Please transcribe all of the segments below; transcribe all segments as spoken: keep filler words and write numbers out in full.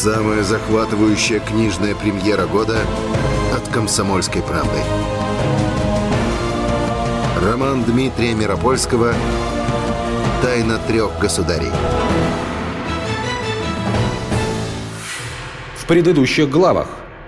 Самая захватывающая книжная премьера года от «Комсомольской правды». Роман Дмитрия Миропольского «Тайна трех государей». В предыдущих главах.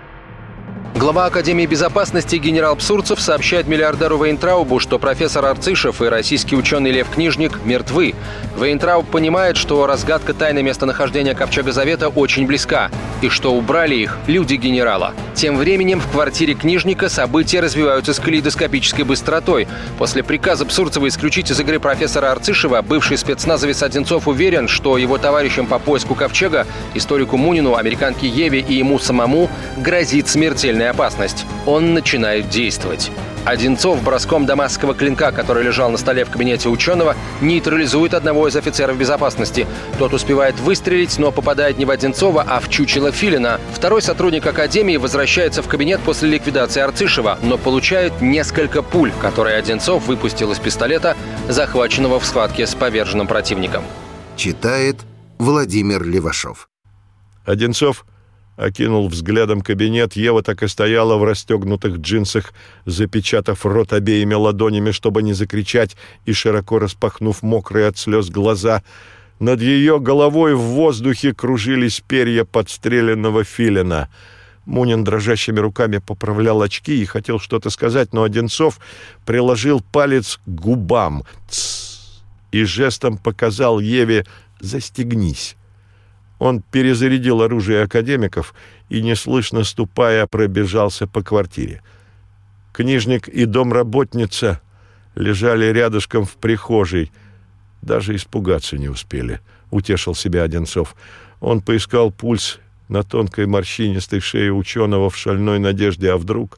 Глава Академии безопасности генерал Псурцев сообщает миллиардеру Вейнтраубу, что профессор Арцишев и российский ученый Лев Книжник мертвы. Вейнтрауб понимает, что разгадка тайны местонахождения Ковчега Завета очень близка, и что убрали их люди генерала. Тем временем в квартире Книжника события развиваются с калейдоскопической быстротой. После приказа Псурцева исключить из игры профессора Арцишева, бывший спецназовец Одинцов уверен, что его товарищам по поиску Ковчега, историку Мунину, американке Еве и ему самому, грозит смертельная опасность. Он начинает действовать. Одинцов броском дамасского клинка, который лежал на столе в кабинете ученого, нейтрализует одного из офицеров безопасности. Тот успевает выстрелить, но попадает не в Одинцова, а в чучело Филина. Второй сотрудник Академии возвращается в кабинет после ликвидации Арцишева, но получает несколько пуль, которые Одинцов выпустил из пистолета, захваченного в схватке с поверженным противником. Читает Владимир Левашов. Одинцов окинул взглядом кабинет. Ева так и стояла в расстегнутых джинсах, запечатав рот обеими ладонями, чтобы не закричать, и широко распахнув мокрые от слез глаза. Над ее головой в воздухе кружились перья подстреленного филина. Мунин дрожащими руками поправлял очки и хотел что-то сказать, но Одинцов приложил палец к губам. «Тссс!» и жестом показал Еве «застегнись». Он перезарядил оружие академиков и, неслышно ступая, пробежался по квартире. Книжник и домработница лежали рядышком в прихожей. Даже испугаться не успели, утешил себя Одинцов. Он поискал пульс на тонкой морщинистой шее ученого в шальной надежде, а вдруг...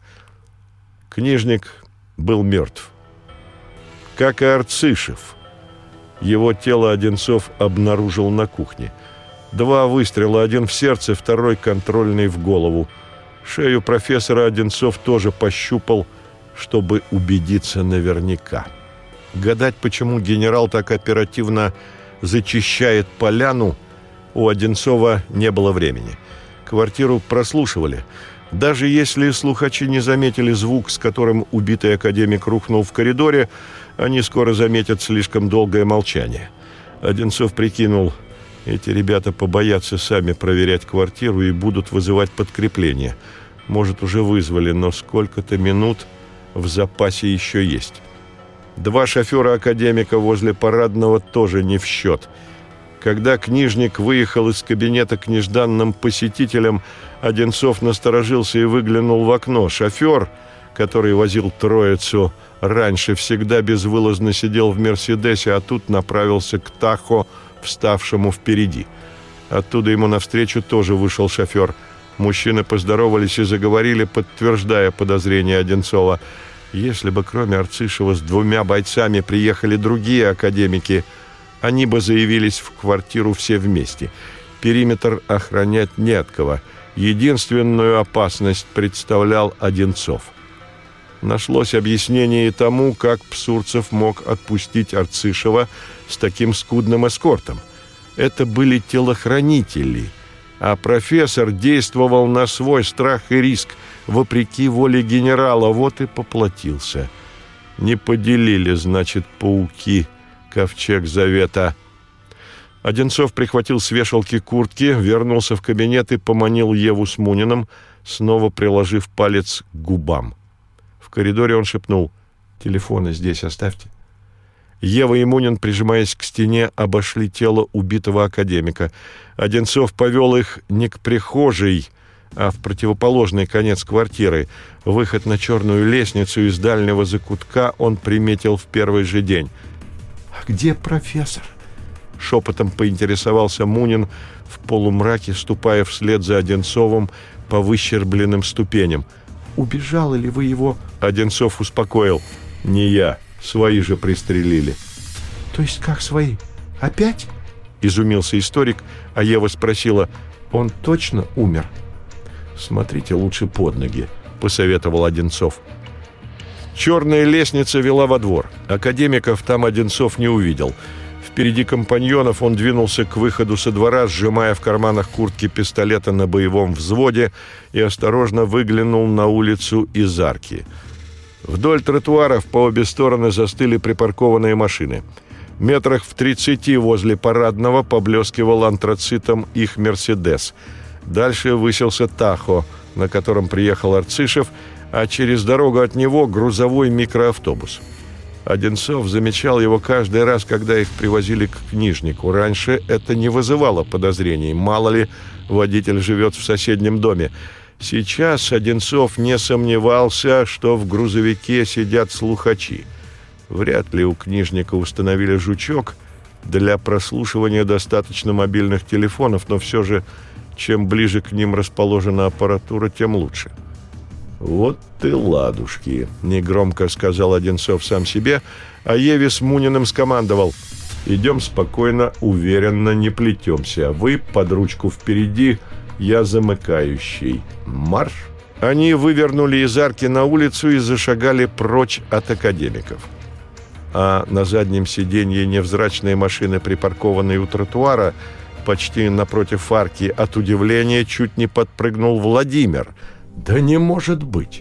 Книжник был мертв. Как и Арцишев. Его тело Одинцов обнаружил на кухне. Два выстрела, один в сердце, второй контрольный в голову. Шею профессора Одинцов тоже пощупал, чтобы убедиться наверняка. Гадать, почему генерал так оперативно зачищает поляну, у Одинцова не было времени. Квартиру прослушивали. Даже если слухачи не заметили звук, с которым убитый академик рухнул в коридоре, они скоро заметят слишком долгое молчание. Одинцов прикинул... Эти ребята побоятся сами проверять квартиру и будут вызывать подкрепление. Может, уже вызвали, но сколько-то минут в запасе еще есть. Два шофера академика возле парадного тоже не в счет. Когда Книжник выехал из кабинета к нежданным посетителям, Одинцов насторожился и выглянул в окно. Шофер, который возил троицу раньше, всегда безвылазно сидел в «Мерседесе», а тут направился к Тахо, вставшему впереди. Оттуда ему навстречу тоже вышел шофер. Мужчины поздоровались и заговорили, подтверждая подозрения Одинцова. Если бы кроме Арцишева с двумя бойцами приехали другие академики, они бы заявились в квартиру все вместе. Периметр охранять не от кого. Единственную опасность представлял Одинцов. Нашлось объяснение и тому, как Псурцев мог отпустить Арцишева с таким скудным эскортом. Это были телохранители, а профессор действовал на свой страх и риск, вопреки воле генерала, вот и поплатился. Не поделили, значит, пауки Ковчег Завета. Одинцов прихватил с вешалки куртки, вернулся в кабинет и поманил Еву с Муниным, снова приложив палец к губам. В коридоре он шепнул: «Телефоны здесь оставьте». Ева и Мунин, прижимаясь к стене, обошли тело убитого академика. Одинцов повел их не к прихожей, а в противоположный конец квартиры. Выход на черную лестницу из дальнего закутка он приметил в первый же день. «А где профессор?» — шепотом поинтересовался Мунин в полумраке, ступая вслед за Одинцовым по выщербленным ступеням. «Убежал ли вы его?» Одинцов успокоил: «Не я, свои же пристрелили». «То есть как свои? Опять?» — изумился историк, а Ева спросила: «Он точно умер?» «Смотрите лучше под ноги», — посоветовал Одинцов. Черная лестница вела во двор. Академиков там Одинцов не увидел. В Впереди компаньонов он двинулся к выходу со двора, сжимая в карманах куртки пистолета на боевом взводе, и осторожно выглянул на улицу из арки. Вдоль тротуаров по обе стороны застыли припаркованные машины. Метрах в тридцати возле парадного поблескивал антрацитом их «Мерседес». Дальше высился «Тахо», на котором приехал Арцишев, а через дорогу от него грузовой микроавтобус. Одинцов замечал его каждый раз, когда их привозили к книжнику. Раньше это не вызывало подозрений. Мало ли, водитель живет в соседнем доме. Сейчас Одинцов не сомневался, что в грузовике сидят слухачи. Вряд ли у книжника установили жучок. Для прослушивания достаточно мобильных телефонов, но все же, чем ближе к ним расположена аппаратура, тем лучше. «Вот ты ладушки», — негромко сказал Одинцов сам себе, а Еве с Муниным скомандовал: «Идем спокойно, уверенно, не плетемся. Вы под ручку впереди, я замыкающий. Марш!» Они вывернули из арки на улицу и зашагали прочь от академиков. А на заднем сиденье невзрачной машины, припаркованной у тротуара, почти напротив арки, от удивления чуть не подпрыгнул Владимир. «Да не может быть!»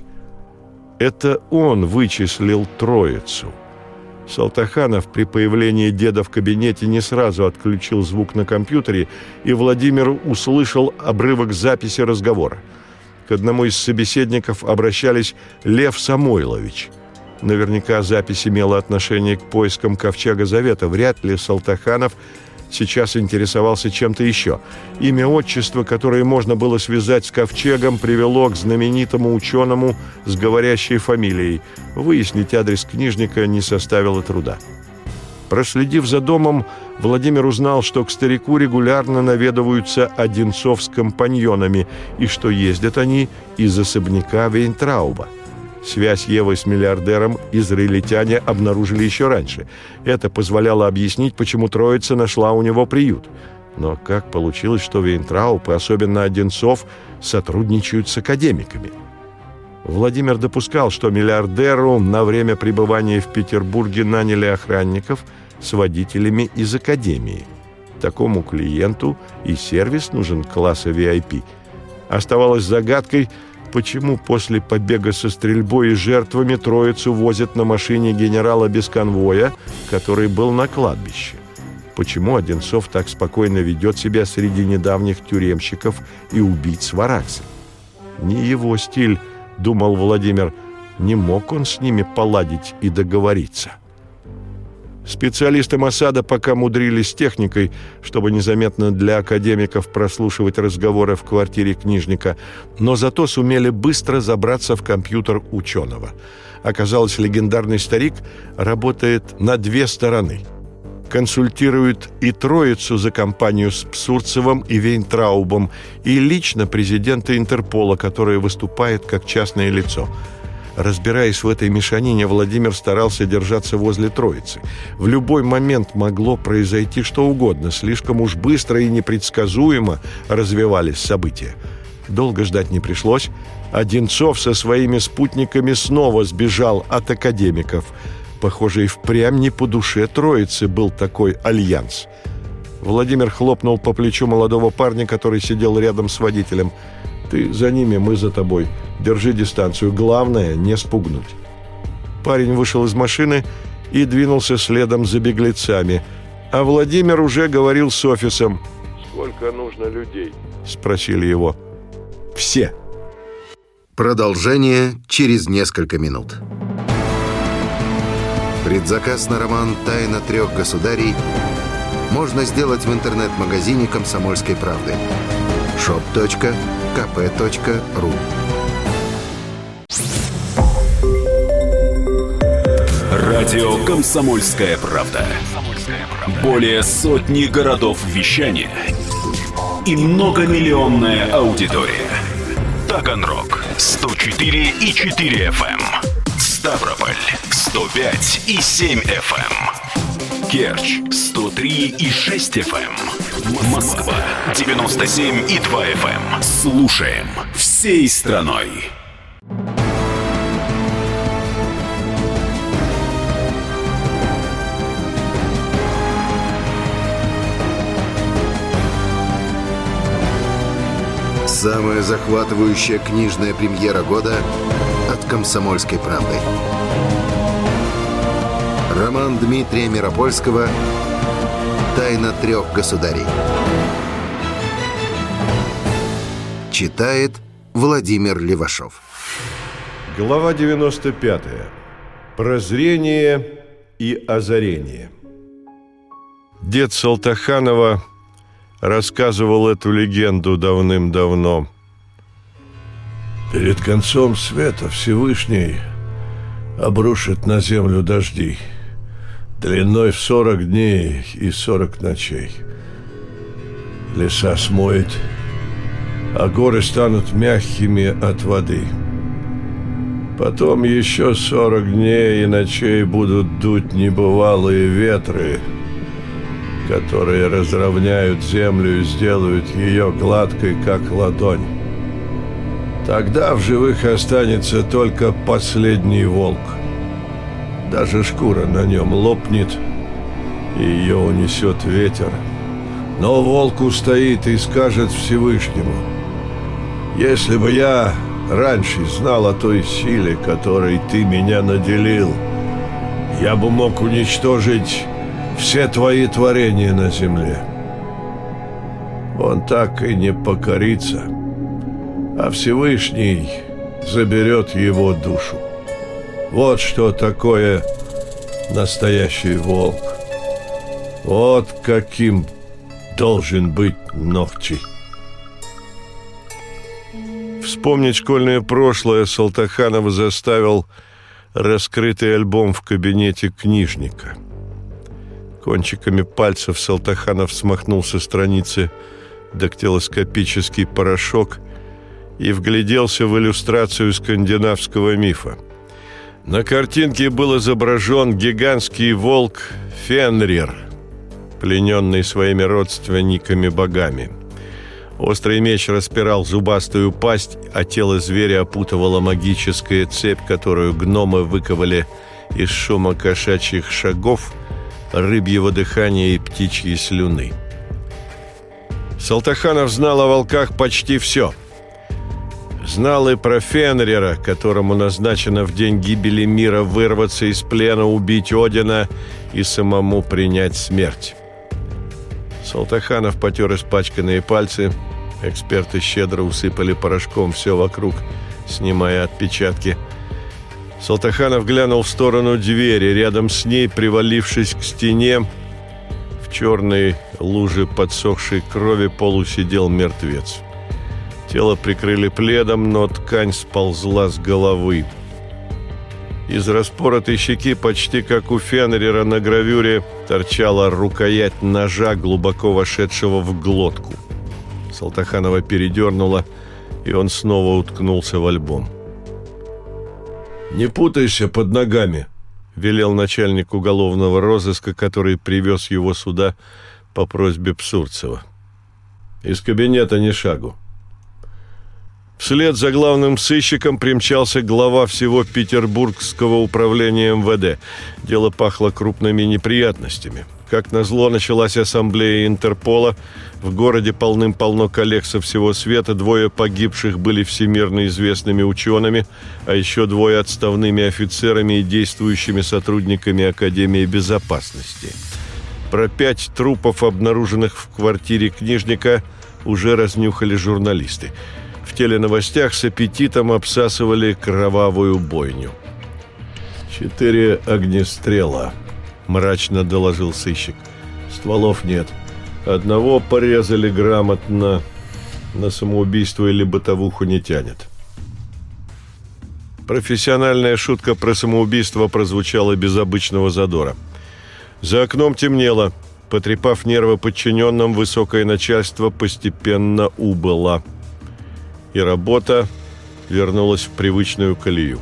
Это он вычислил троицу. Салтаханов при появлении деда в кабинете не сразу отключил звук на компьютере, и Владимир услышал обрывок записи разговора. К одному из собеседников обращались Лев Самойлович. Наверняка запись имела отношение к поискам Ковчега Завета. Вряд ли Салтаханов сейчас интересовался чем-то еще. Имя, отчество, которое можно было связать с Ковчегом, привело к знаменитому ученому с говорящей фамилией. Выяснить адрес книжника не составило труда. Проследив за домом, Владимир узнал, что к старику регулярно наведываются Одинцов с компаньонами, и что ездят они из особняка Вейнтрауба. Связь Евы с миллиардером израильтяне обнаружили еще раньше. Это позволяло объяснить, почему троица нашла у него приют. Но как получилось, что Вейнтрауб и особенно Одинцов сотрудничают с академиками? Владимир допускал, что миллиардеру на время пребывания в Петербурге наняли охранников с водителями из академии. Такому клиенту и сервис нужен класса ви ай пи. Оставалось загадкой, почему после побега со стрельбой и жертвами троицу возят на машине генерала без конвоя, который был на кладбище. Почему Одинцов так спокойно ведет себя среди недавних тюремщиков и убийц Варакса? Не его стиль, думал Владимир, не мог он с ними поладить и договориться. Специалисты Моссада пока мудрились с техникой, чтобы незаметно для академиков прослушивать разговоры в квартире книжника, но зато сумели быстро забраться в компьютер ученого. Оказалось, легендарный старик работает на две стороны. Консультирует и троицу за компанию с Псурцевым и Вейнтраубом, и лично президента Интерпола, который выступает как частное лицо. Разбираясь в этой мешанине, Владимир старался держаться возле троицы. В любой момент могло произойти что угодно. Слишком уж быстро и непредсказуемо развивались события. Долго ждать не пришлось. Одинцов со своими спутниками снова сбежал от академиков. Похоже, и впрямь не по душе троицы был такой альянс. Владимир хлопнул по плечу молодого парня, который сидел рядом с водителем. «Ты за ними, мы за тобой. Держи дистанцию. Главное, не спугнуть». Парень вышел из машины и двинулся следом за беглецами. А Владимир уже говорил с офисом. «Сколько нужно людей?» – спросили его. «Все». Продолжение через несколько минут. Предзаказ на роман «Тайна трех государей» можно сделать в интернет-магазине «Комсомольской правды» шоп точка ка пэ точка ру. Радио «Комсомольская правда». Более сотни городов вещания и многомиллионная аудитория. Таганрог сто четыре и четыре эф эм, Ставрополь сто пять и семь эф эм, Керчь сто три и шесть эф эм, Москва девяносто семь и два эф эм. Слушаем всей страной. Самая захватывающая книжная премьера года от «Комсомольской правды». Роман Дмитрия Миропольского «Тайна трех государей». Читает Владимир Левашов. Глава девяносто пятая. Прозрение и озарение. Дед Салтаханова рассказывал эту легенду давным-давно. Перед концом света Всевышний обрушит на землю дожди длиной в сорок дней и сорок ночей. Леса смоет, а горы станут мягкими от воды. Потом еще сорок дней и ночей будут дуть небывалые ветры, которые разровняют землю и сделают ее гладкой, как ладонь. Тогда в живых останется только последний волк. Даже шкура на нем лопнет, и ее унесет ветер. Но волк устоит и скажет Всевышнему: «Если бы я раньше знал о той силе, которой ты меня наделил, я бы мог уничтожить все твои творения на земле». Он так и не покорится, а Всевышний заберет его душу. Вот что такое настоящий волк. Вот каким должен быть Нохчи. Вспомнить школьное прошлое Салтаханова заставил раскрытый альбом в кабинете книжника. Кончиками пальцев Салтаханов смахнул со страницы дактилоскопический порошок и вгляделся в иллюстрацию скандинавского мифа. На картинке был изображен гигантский волк Фенрир, плененный своими родственниками-богами. Острый меч распирал зубастую пасть, а тело зверя опутывала магическая цепь, которую гномы выковали из шума кошачьих шагов, рыбьего дыхания и птичьей слюны. Салтаханов знал о волках почти все. Знал и про Фенрира, которому назначено в день гибели мира вырваться из плена, убить Одина и самому принять смерть. Салтаханов потер испачканные пальцы. Эксперты щедро усыпали порошком все вокруг, снимая отпечатки. Салтаханов глянул в сторону двери. Рядом с ней, привалившись к стене, в черной луже подсохшей крови полусидел мертвец. Тело прикрыли пледом, но ткань сползла с головы. Из распоротой щеки, почти как у Фенрира на гравюре, торчала рукоять ножа, глубоко вошедшего в глотку. Салтаханова передернуло, и он снова уткнулся в альбом. «Не путайся под ногами», — велел начальник уголовного розыска, который привез его сюда по просьбе Псурцева. «Из кабинета ни шагу». Вслед за главным сыщиком примчался глава всего Петербургского управления эм вэ дэ. Дело пахло крупными неприятностями. Как назло, началась ассамблея Интерпола. В городе полным-полно коллег со всего света. Двое погибших были всемирно известными учеными, а еще двое отставными офицерами и действующими сотрудниками Академии безопасности. Про пять трупов, обнаруженных в квартире книжника, уже разнюхали журналисты. В теленовостях с аппетитом обсасывали кровавую бойню. «Четыре огнестрела», — мрачно доложил сыщик. «Стволов нет. Одного порезали грамотно. На самоубийство или бытовуху не тянет». Профессиональная шутка про самоубийство прозвучала без обычного задора. За окном темнело. Потрепав нервы подчиненным, высокое начальство постепенно убыло. И работа вернулась в привычную колею.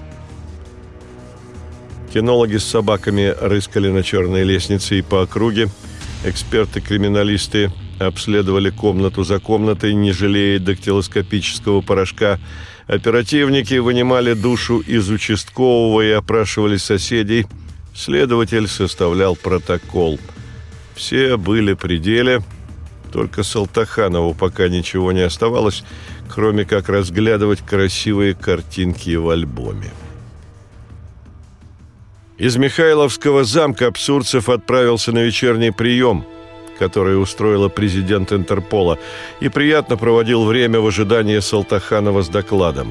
Кинологи с собаками рыскали на черной лестнице и по округе. Эксперты-криминалисты обследовали комнату за комнатой, не жалея дактилоскопического порошка. Оперативники вынимали душу из участкового и опрашивали соседей. Следователь составлял протокол. Все были при деле. Только Салтаханову пока ничего не оставалось, кроме как разглядывать красивые картинки в альбоме. Из Михайловского замка Абсурдцев отправился на вечерний прием, который устроила президент Интерпола, и приятно проводил время в ожидании Салтаханова с докладом.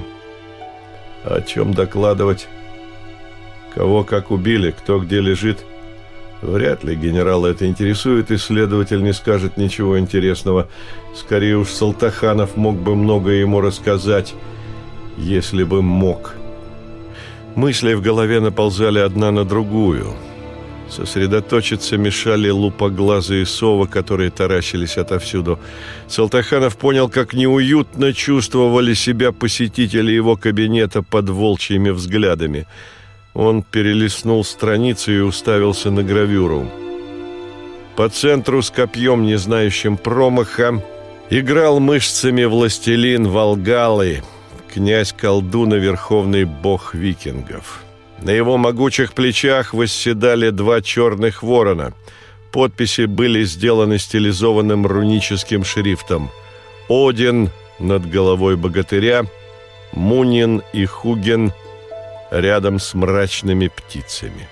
О чем докладывать? Кого как убили, кто где лежит? Вряд ли генерала это интересует, и следователь не скажет ничего интересного. Скорее уж Салтаханов мог бы многое ему рассказать, если бы мог. Мысли в голове наползали одна на другую. Сосредоточиться мешали лупоглазые совы, которые таращились отовсюду. Салтаханов понял, как неуютно чувствовали себя посетители его кабинета под волчьими взглядами. Он перелистнул страницу и уставился на гравюру. По центру с копьем, не знающим промаха, играл мышцами властелин Волгалы, князь-колдун и верховный бог викингов. На его могучих плечах восседали два черных ворона. Подписи были сделаны стилизованным руническим шрифтом. Один над головой богатыря, Мунин и Хуген рядом с мрачными птицами.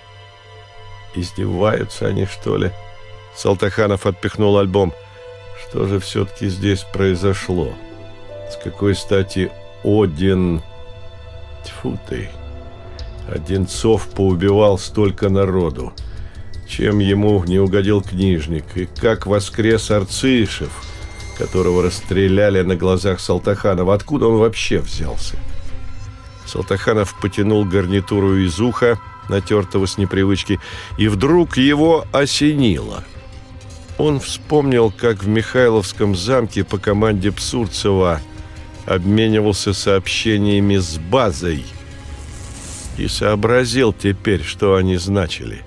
Издеваются они, что ли? Салтаханов отпихнул альбом. Что же все-таки здесь произошло? С какой стати Один? Тьфу ты! Одинцов поубивал столько народу. Чем ему не угодил книжник? И как воскрес Арцишев, которого расстреляли на глазах Салтаханова? Откуда он вообще взялся? Салтаханов потянул гарнитуру из уха, натертого с непривычки, и вдруг его осенило. Он вспомнил, как в Михайловском замке по команде Псурцева обменивался сообщениями с базой и сообразил теперь, что они значили.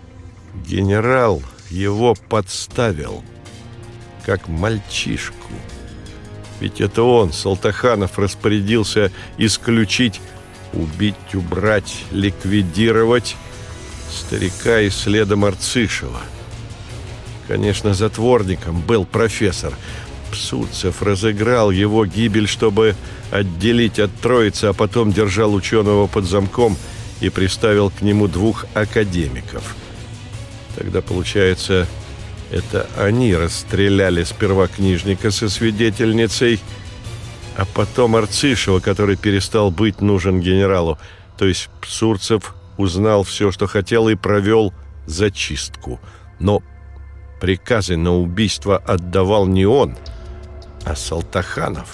Генерал его подставил, как мальчишку. Ведь это он, Салтаханов, распорядился исключить, убить, убрать, ликвидировать старика и следом Арцишева. Конечно, затворником был профессор. Псурцев разыграл его гибель, чтобы отделить от троицы, а потом держал ученого под замком и приставил к нему двух академиков. Тогда, получается, это они расстреляли сперва книжника со свидетельницей, а потом Арцишева, который перестал быть нужен генералу. То есть Псурцев узнал все, что хотел, и провел зачистку. Но приказы на убийство отдавал не он, а Салтаханов.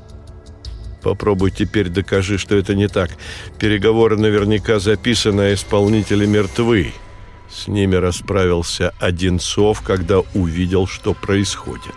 Попробуй теперь докажи, что это не так. Переговоры наверняка записаны, а исполнители мертвы. С ними расправился Одинцов, когда увидел, что происходит.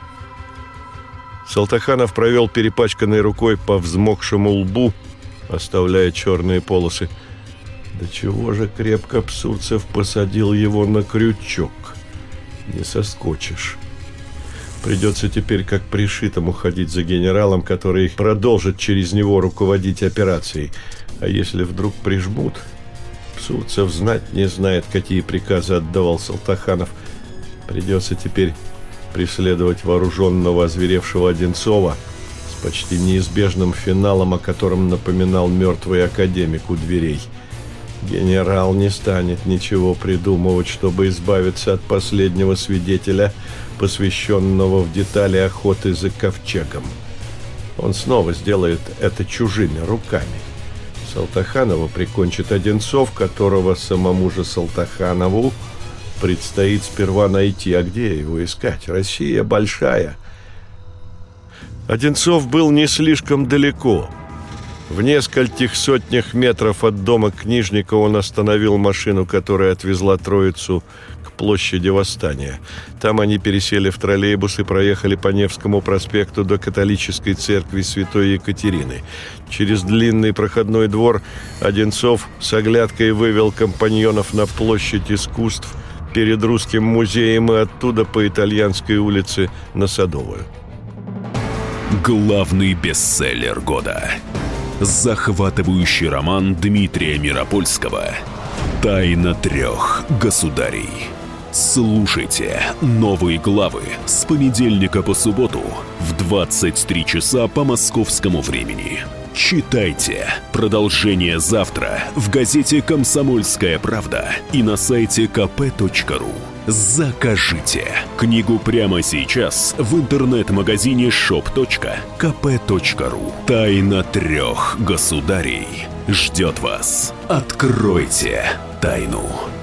Салтаханов провел перепачканной рукой по взмокшему лбу, оставляя черные полосы. Да чего же крепко Псурцев посадил его на крючок? Не соскочишь. Придется теперь как пришитому ходить за генералом, который продолжит через него руководить операцией. А если вдруг прижмут... Псурцев знать не знает, какие приказы отдавал Салтаханов. Придется теперь преследовать вооруженного, озверевшего Одинцова с почти неизбежным финалом, о котором напоминал мертвый академик у дверей. Генерал не станет ничего придумывать, чтобы избавиться от последнего свидетеля, посвященного в детали охоты за ковчегом. Он снова сделает это чужими руками. Салтаханова прикончит Одинцов, которого самому же Салтаханову предстоит сперва найти. А где его искать? Россия большая. Одинцов был не слишком далеко. В нескольких сотнях метров от дома книжника он остановил машину, которая отвезла троицу к площади Восстания. Там они пересели в троллейбус и проехали по Невскому проспекту до католической церкви Святой Екатерины. Через длинный проходной двор Одинцов с оглядкой вывел компаньонов на площадь искусств перед Русским музеем и оттуда по Итальянской улице на Садовую. Главный бестселлер года. Захватывающий роман Дмитрия Миропольского «Тайна трех государей». Слушайте новые главы с понедельника по субботу в двадцать три часа по московскому времени. Читайте продолжение завтра в газете «Комсомольская правда» и на сайте ка пэ точка ру. Закажите книгу прямо сейчас в интернет-магазине шоп точка ка пэ точка ру. «Тайна трех государей» ждет вас. Откройте тайну.